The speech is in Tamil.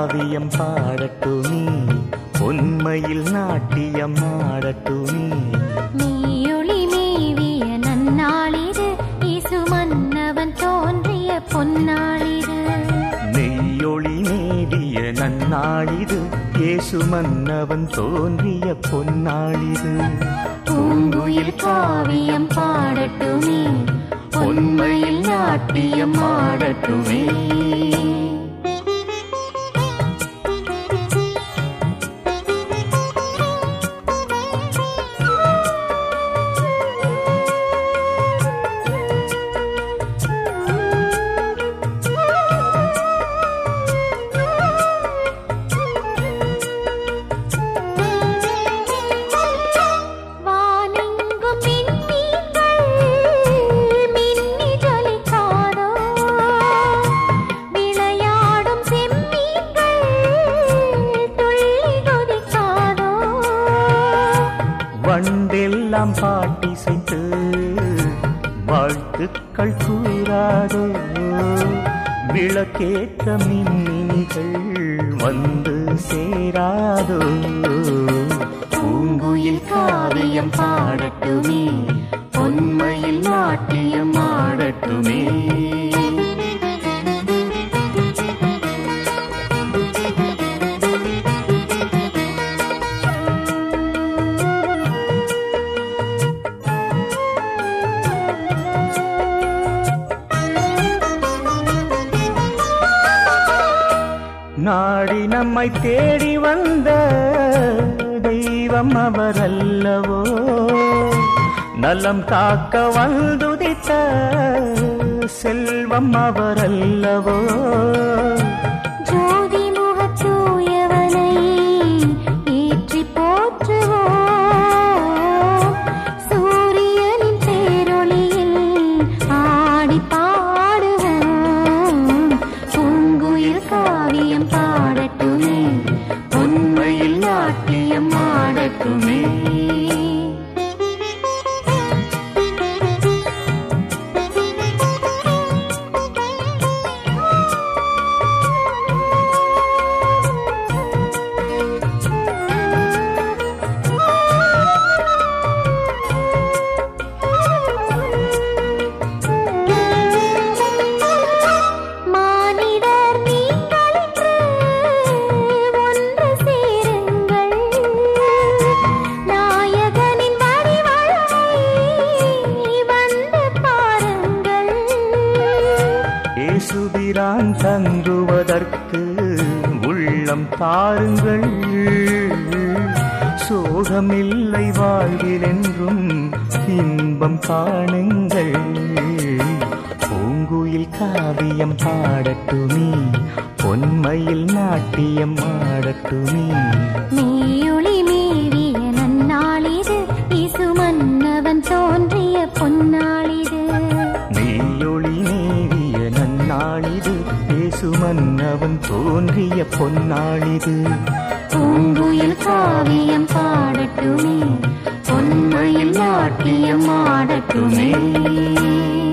காவியம் பாடட்டுமே, பொன்மையில் நாட்டியம் ஆடட்டுமே. மெய்யொளி மேவிய நன்னாளிது, இயேசு மன்னவன் தோன்றிய பொன்னாளிது. நெய்யொளி மேவிய நன்னாளிது, இயேசு மன்னவன் தோன்றிய பொன்னாளிது. பூங்குயில் காவியம் பாடட்டுமே, பொன்மையில் நாட்டியம் ஆடட்டுமே. வண்டெல்லாம் பாட்டிசைத்து வாழ்த்துக்கள் கூறாதோ, விளக்கேற்ற மின்மினிகள் வந்து சேராதோ. பூங்குயில் காவியம் பாடட்டுமே, பொன்மையில் நாட்டியம் ஆடட்டுமே. நாடி நம்மை தேடி வந்த தெய்வம் அவரல்லவோ, நலம் காக்க வந்துதித்த செல்வம் அவரல்லவோ. ஜோதி முகத்தூயவனை ஏற்றி போற்றுவோம், சூரியனின் பேரொளியில் ஆடி பாடுவோம். பூங்குயில் காவியம் பாடட்டுமே, பொன்மையில் நாட்டியம் ஆடட்டுமே. சுபிரான் தங்குவதற்கு உள்ளம் தாருங்கள், சோகமில்லை வாழ்வில் என்றும் இன்பம் காணுங்கள். பூங்குயில் காவியம் பாடட்டுமே, பொன்மையில் நாட்டியம் ஆடட்டுமே. மெய்யொளி மேவிய நன்னாளிது, இயேசு மன்னவன் தோன்றிய பொன்னாளிது. மெய்யொளி மேவிய நன்னாளிது, இயேசு மன்னவன் தோன்றிய பொன்னாளிது. பூங்குயில் காவியம் பாடட்டுமே, பொன்மையில் நாட்டியம் ஆடட்டுமே.